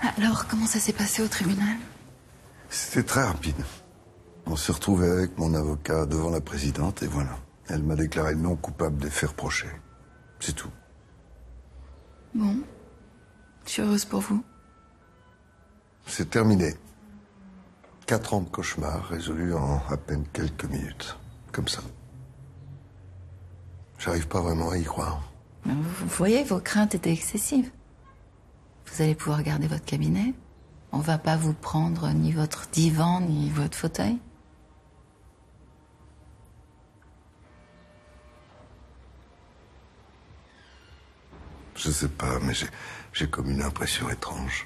Alors, comment ça s'est passé au tribunal? C'était très rapide. On s'est retrouvé avec mon avocat devant la présidente et voilà. Elle m'a déclaré non coupable des faits reprochés. C'est tout. Bon. Je suis heureuse pour vous. C'est terminé. 4 ans de cauchemar résolus en à peine quelques minutes. Comme ça. J'arrive pas vraiment à y croire. Vous voyez, vos craintes étaient excessives. Vous allez pouvoir garder votre cabinet. On va pas vous prendre ni votre divan, ni votre fauteuil. Je sais pas, mais j'ai comme une impression étrange.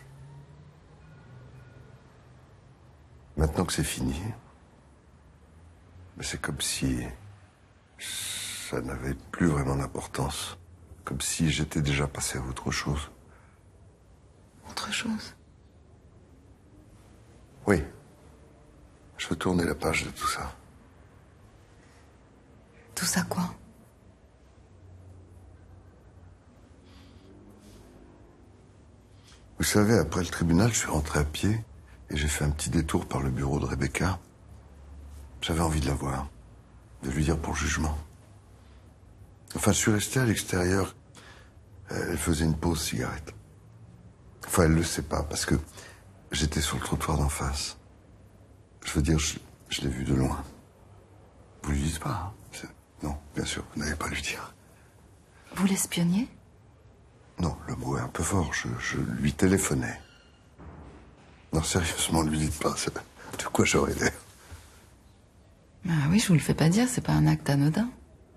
Maintenant que c'est fini, c'est comme si ça n'avait plus vraiment d'importance. Comme si j'étais déjà passé à autre chose. Autre chose? Oui. Je veux tourner la page de tout ça. Tout ça quoi? Vous savez, après le tribunal, je suis rentré à pied et j'ai fait un petit détour par le bureau de Rebecca. J'avais envie de la voir, de lui dire pour le jugement. Enfin, je suis resté à l'extérieur. Elle faisait une pause cigarette. Enfin, elle le sait pas, parce que j'étais sur le trottoir d'en face. Je veux dire, je l'ai vu de loin. Vous lui dites pas, hein? Non, bien sûr, vous n'allez pas lui dire. Vous l'espionniez? Non, le mot est un peu fort, je lui téléphonais. Non, sérieusement, ne lui dites pas, de quoi j'aurais l'air. Ah oui, je vous le fais pas dire, c'est pas un acte anodin.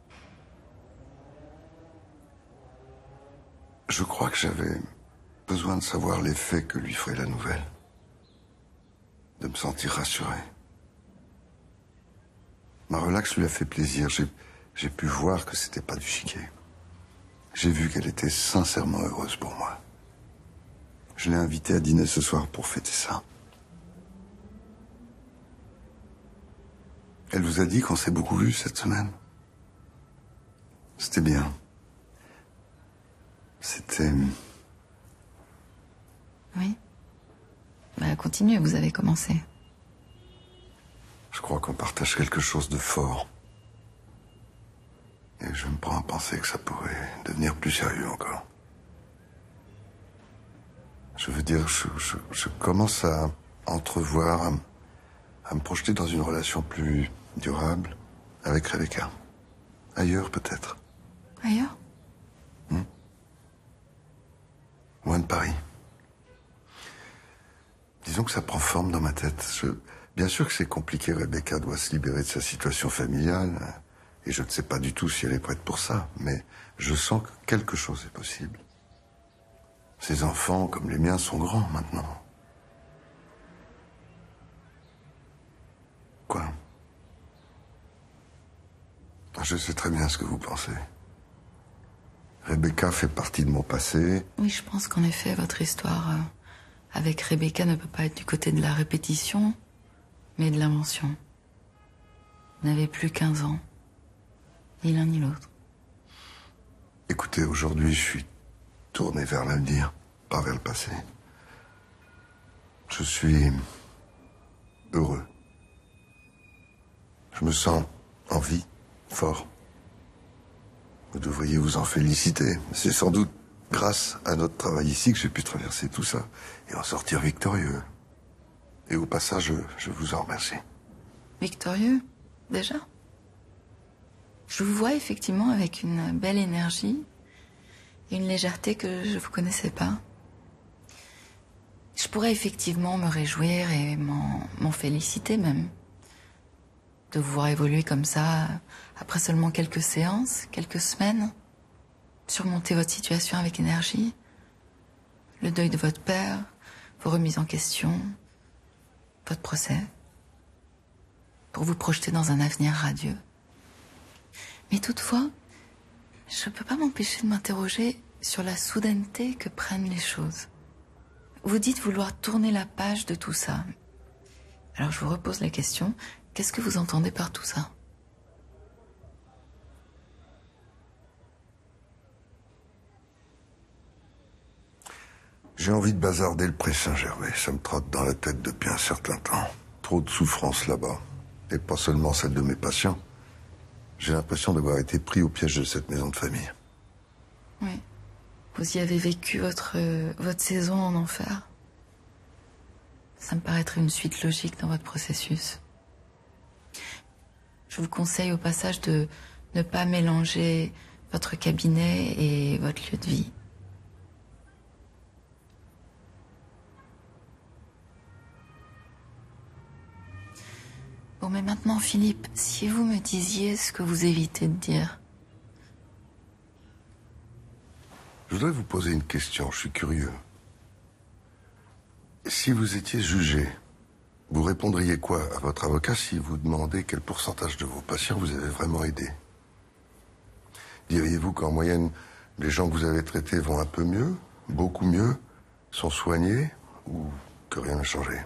Je crois que j'avais besoin de savoir l'effet que lui ferait la nouvelle. De me sentir rassuré. Ma relaxe lui a fait plaisir. J'ai pu voir que c'était pas du chiquet. J'ai vu qu'elle était sincèrement heureuse pour moi. Je l'ai invitée à dîner ce soir pour fêter ça. Elle vous a dit qu'on s'est beaucoup vu cette semaine? C'était bien. C'était... Oui. Bah, continuez, vous avez commencé. Je crois qu'on partage quelque chose de fort. Et je me prends à penser que ça pourrait devenir plus sérieux encore. Je veux dire, je commence à entrevoir, à me projeter dans une relation plus durable avec Rebecca. Ailleurs, peut-être. Ailleurs? Loin de Paris. Disons que ça prend forme dans ma tête. Bien sûr que c'est compliqué, Rebecca doit se libérer de sa situation familiale. Et je ne sais pas du tout si elle est prête pour ça. Mais je sens que quelque chose est possible. Ses enfants, comme les miens, sont grands maintenant. Quoi? Je sais très bien ce que vous pensez. Rebecca fait partie de mon passé. Oui, je pense qu'en effet, votre histoire avec Rebecca ne peut pas être du côté de la répétition, mais de l'invention. Vous n'avez plus 15 ans. Ni l'un ni l'autre. Écoutez, aujourd'hui, je suis tourné vers l'avenir, pas vers le passé. Je suis heureux. Je me sens en vie, fort. Vous devriez vous en féliciter. C'est sans doute grâce à notre travail ici que j'ai pu traverser tout ça et en sortir victorieux. Et au passage, je vous en remercie. Victorieux, déjà? Je vous vois effectivement avec une belle énergie et une légèreté que je vous connaissais pas. Je pourrais effectivement me réjouir et m'en féliciter même. De vous voir évoluer comme ça, après seulement quelques séances, quelques semaines. Surmonter votre situation avec énergie. Le deuil de votre père, vos remises en question, votre procès. Pour vous projeter dans un avenir radieux. Mais toutefois, je ne peux pas m'empêcher de m'interroger sur la soudaineté que prennent les choses. Vous dites vouloir tourner la page de tout ça. Alors je vous repose la question, qu'est-ce que vous entendez par tout ça? J'ai envie de bazarder le pré Saint-Gervais. Ça me trotte dans la tête depuis un certain temps. Trop de souffrance là-bas. Et pas seulement celle de mes patients. J'ai l'impression d'avoir été pris au piège de cette maison de famille. Oui. Vous y avez vécu votre saison en enfer. Ça me paraîtrait une suite logique dans votre processus. Je vous conseille au passage de ne pas mélanger votre cabinet et votre lieu de vie. Bon, mais maintenant, Philippe, si vous me disiez ce que vous évitez de dire. Je voudrais vous poser une question, je suis curieux. Si vous étiez jugé, vous répondriez quoi à votre avocat si vous demandez quel pourcentage de vos patients vous avez vraiment aidé? Diriez-vous qu'en moyenne, les gens que vous avez traités vont un peu mieux, beaucoup mieux, sont soignés, ou que rien n'a changé?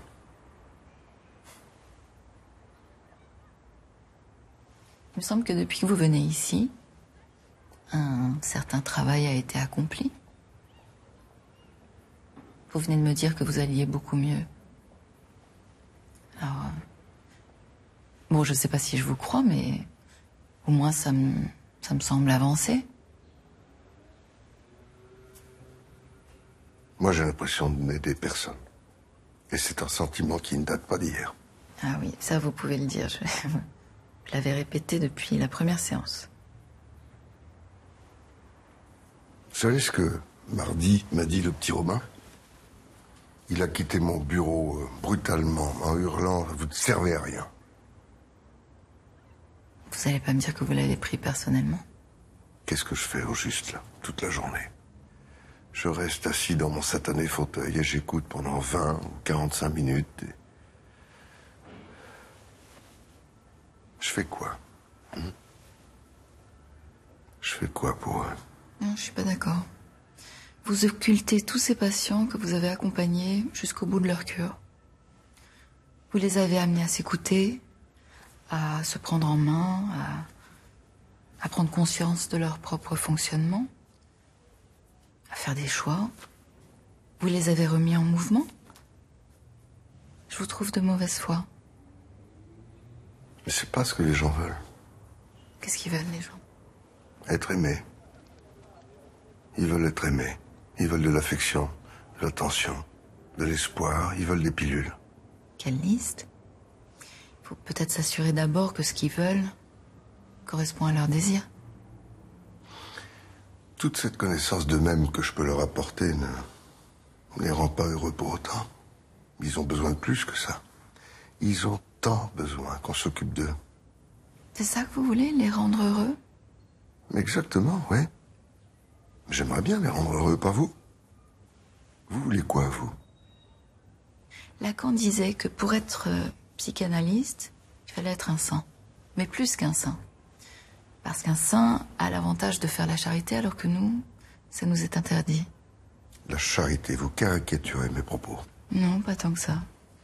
Il me semble que depuis que vous venez ici, un certain travail a été accompli. Vous venez de me dire que vous alliez beaucoup mieux. Alors, bon, je sais pas si je vous crois, mais au moins ça me semble avancer. Moi, j'ai l'impression de n'aider personne. Et c'est un sentiment qui ne date pas d'hier. Ah oui, ça vous pouvez le dire. Je l'avais répété depuis la première séance. Vous savez ce que mardi m'a dit le petit Romain? Il a quitté mon bureau brutalement, en hurlant « Vous ne servez à rien ». Vous allez pas me dire que vous l'avez pris personnellement? Qu'est-ce que je fais au juste, là, toute la journée? Je reste assis dans mon satané fauteuil et j'écoute pendant 20 ou 45 minutes. Et... je fais quoi? Je fais quoi pour eux? Non, je suis pas d'accord. Vous occultez tous ces patients que vous avez accompagnés jusqu'au bout de leur cure. Vous les avez amenés à s'écouter, à se prendre en main, à prendre conscience de leur propre fonctionnement, à faire des choix. Vous les avez remis en mouvement. Je vous trouve de mauvaise foi. Mais c'est pas ce que les gens veulent. Qu'est-ce qu'ils veulent, les gens? Être aimés. Ils veulent être aimés. Ils veulent de l'affection, de l'attention, de l'espoir. Ils veulent des pilules. Quelle liste? Il faut peut-être s'assurer d'abord que ce qu'ils veulent correspond à leurs désirs. Toute cette connaissance d'eux-mêmes que je peux leur apporter ne les rend pas heureux pour autant. Ils ont besoin de plus que ça. Ils ont tant besoin qu'on s'occupe d'eux. C'est ça que vous voulez, les rendre heureux? Exactement, oui. J'aimerais bien les rendre heureux, pas vous. Vous voulez quoi, vous? Lacan disait que pour être psychanalyste, il fallait être un saint. Mais plus qu'un saint. Parce qu'un saint a l'avantage de faire la charité, alors que nous, ça nous est interdit. La charité, vous caricaturez mes propos. Non, pas tant que ça.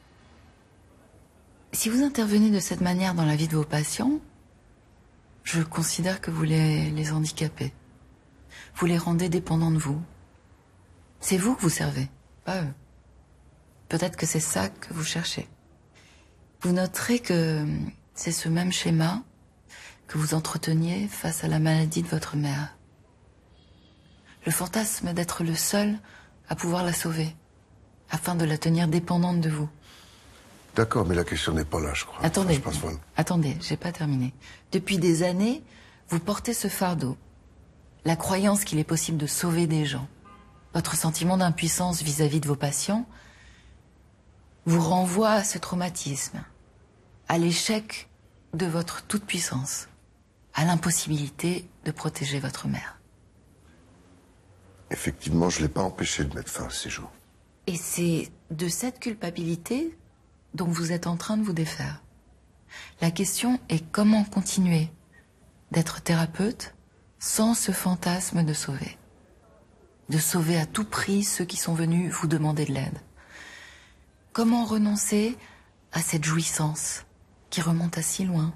Si vous intervenez de cette manière dans la vie de vos patients, je considère que vous les handicapez. Vous les rendez dépendants de vous. C'est vous que vous servez, pas eux. Peut-être que c'est ça que vous cherchez. Vous noterez que c'est ce même schéma que vous entreteniez face à la maladie de votre mère. Le fantasme d'être le seul à pouvoir la sauver, afin de la tenir dépendante de vous. D'accord, mais la question n'est pas là, je crois. Attendez, Enfin, je pense... attendez, j'ai pas terminé. Depuis des années, vous portez ce fardeau. La croyance qu'il est possible de sauver des gens. Votre sentiment d'impuissance vis-à-vis de vos patients vous renvoie à ce traumatisme, à l'échec de votre toute-puissance, à l'impossibilité de protéger votre mère. Effectivement, je ne l'ai pas empêché de mettre fin à ces jours. Et c'est de cette culpabilité dont vous êtes en train de vous défaire. La question est comment continuer d'être thérapeute sans ce fantasme de sauver. De sauver à tout prix ceux qui sont venus vous demander de l'aide. Comment renoncer à cette jouissance qui remonte à si loin?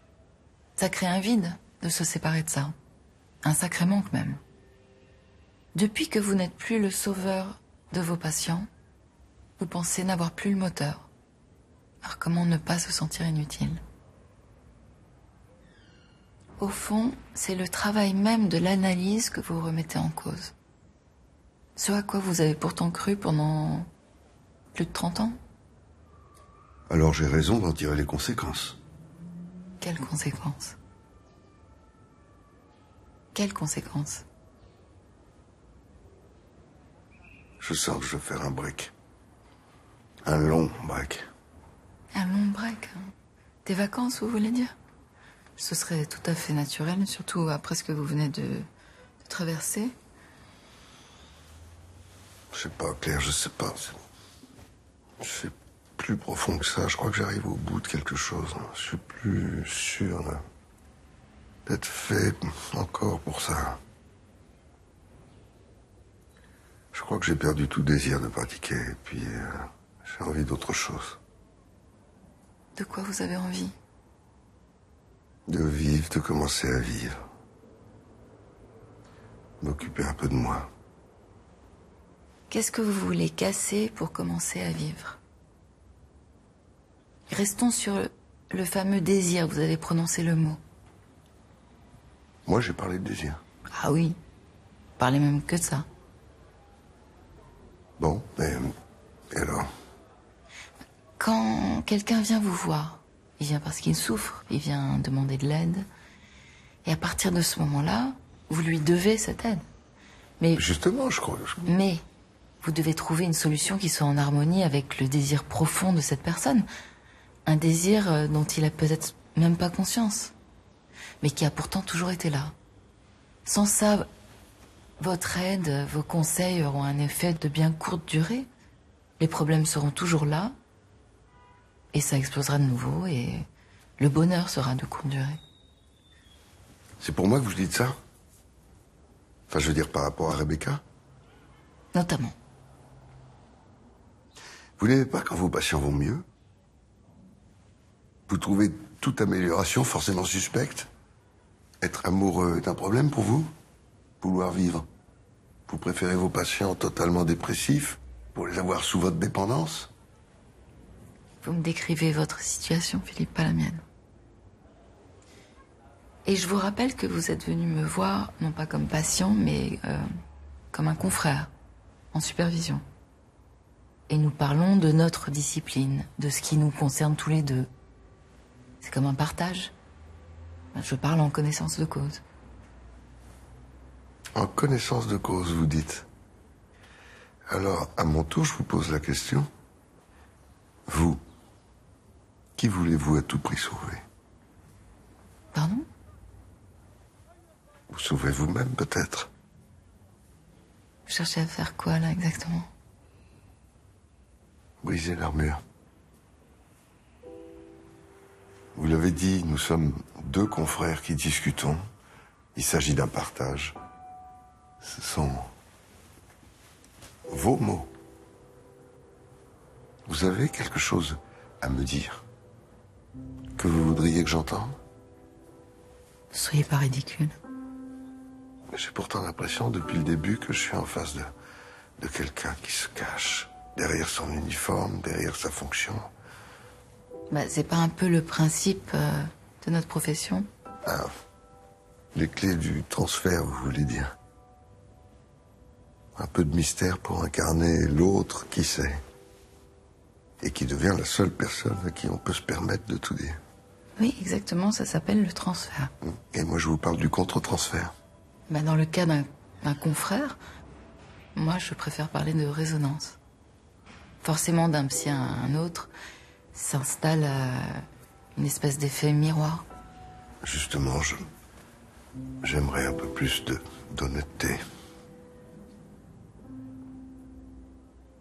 Ça crée un vide de se séparer de ça. Un sacré manque même. Depuis que vous n'êtes plus le sauveur de vos patients, vous pensez n'avoir plus le moteur. Alors comment ne pas se sentir inutile? Au fond, c'est le travail même de l'analyse que vous remettez en cause. Ce à quoi vous avez pourtant cru pendant plus de 30 ans. Alors j'ai raison d'en tirer les conséquences. Quelles conséquences? Quelles conséquences? Je sens que je vais faire un break. Un long break. Un long break, hein. Des vacances, vous voulez dire? Ce serait tout à fait naturel, surtout après ce que vous venez de traverser. Je sais pas, Claire, je sais pas. C'est plus profond que ça. Je crois que j'arrive au bout de quelque chose. Je suis plus sûr d'être fait encore pour ça. Je crois que j'ai perdu tout désir de pratiquer, et puis j'ai envie d'autre chose. De quoi vous avez envie? De vivre, de commencer à vivre. M'occuper un peu de moi. Qu'est-ce que vous voulez casser pour commencer à vivre? Restons sur le fameux désir, vous avez prononcé le mot. Moi, j'ai parlé de désir. Ah oui, parlez même que de ça. Bon, et alors? Quand quelqu'un vient vous voir, il vient parce qu'il souffre, il vient demander de l'aide. Et à partir de ce moment-là, vous lui devez cette aide. Mais Justement, je crois. Mais vous devez trouver une solution qui soit en harmonie avec le désir profond de cette personne. Un désir dont il a peut-être même pas conscience, mais qui a pourtant toujours été là. Sans ça, votre aide, vos conseils auront un effet de bien courte durée. Les problèmes seront toujours là, et ça explosera de nouveau, et le bonheur sera de courte durée. C'est pour moi que vous dites ça? Enfin, je veux dire par rapport à Rebecca? Notamment. Vous n'aimez pas quand vos patients vont mieux? Vous trouvez toute amélioration forcément suspecte? Être amoureux est un problème pour vous? Vouloir vivre? Vous préférez vos patients totalement dépressifs pour les avoir sous votre dépendance? Vous me décrivez votre situation, Philippe, pas la mienne. Et je vous rappelle que vous êtes venu me voir, non pas comme patient, mais comme un confrère, en supervision. Et nous parlons de notre discipline, de ce qui nous concerne tous les deux. C'est comme un partage. Je parle en connaissance de cause. En connaissance de cause, vous dites. Alors, à mon tour, je vous pose la question. Vous, qui voulez-vous à tout prix sauver? Pardon? Vous sauvez vous-même, peut-être? Vous cherchez à faire quoi, là, exactement? Briser l'armure. Vous l'avez dit, nous sommes deux confrères qui discutons. Il s'agit d'un partage. Ce sont vos mots. Vous avez quelque chose à me dire que vous voudriez que j'entende? Ne soyez pas ridicule. J'ai pourtant l'impression depuis le début que je suis en face de quelqu'un qui se cache derrière son uniforme, derrière sa fonction. C'est pas un peu le principe de notre profession? Ah, les clés du transfert, vous voulez dire? Un peu de mystère pour incarner l'autre qui sait. Et qui devient la seule personne à qui on peut se permettre de tout dire. Oui, exactement, ça s'appelle le transfert. Et moi, je vous parle du contre-transfert. Dans le cas d'un confrère, moi, je préfère parler de résonance. Forcément, d'un psy à un autre, s'installe une espèce d'effet miroir. Justement, j'aimerais un peu plus d'honnêteté.